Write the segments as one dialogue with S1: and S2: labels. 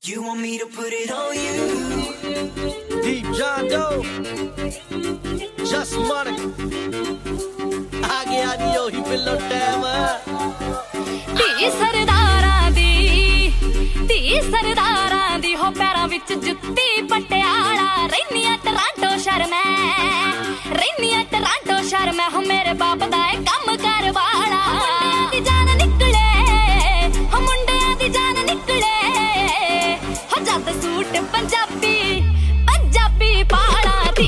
S1: You want me to put it on you?
S2: Deep John Doe, Just Monica. आ गया जी ओही pillow time.
S3: धी सरदारां दी हो पैरां विच जुत्ती पटियाला। रैनिया टोरंटो शहर मैं हो मेरे बाप दा कम कर वाला। मुंडियां दी जान निकले हो, मुंडियां दी जान निकले हो जद सूट पंजाबी पाला। धी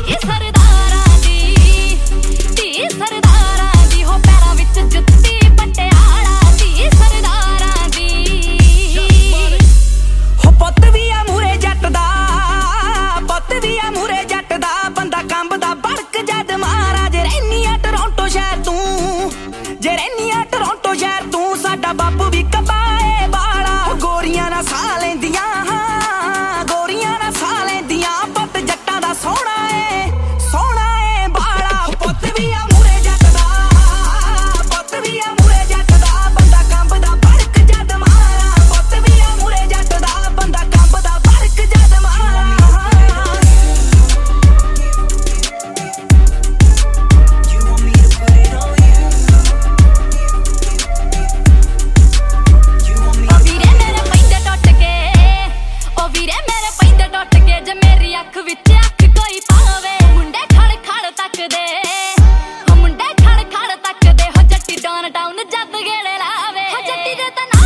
S3: सरदारां दी हो पैरां विच जुत्ती पटियाला। धी सरदारां दी
S4: हो पुत्त भी आ मूरे जट दा, पुत्त भी आ मूरे जट दा। बंदा कंबदा बड़क जद मारा। जे रैनिया टोरंटो शहर तूं, जे रैनिया टोरंटो शहर तूं। साडा बापू भी कबाए वाला। गोरियां ना साह लैंदियां, गोरियां ना साह लैंदियां। पुत्त जट्टां दा सोहना है बाला। पुत्त भी आ मूरे जट दा, पुत्त भी आ मूरे जट दा। बंदा कंबदा बड़क जद मारा। पुत्त भी आ मूरे जट दा, बंदा कंबदा बड़क जद मारा।
S1: You want me to put it on you? You want me
S3: ओ वीरे मेरे पैंदे टुट के, ओ वीरे मेरे पैंदे टुट के। जे मेरी अख विच अख कोई पावे। मुंडे खड़ तकदे हो, मुंडे खड़ तकदे हो। जट्टी डाउन जद गेड़े लावे हो। जट्टी दे ता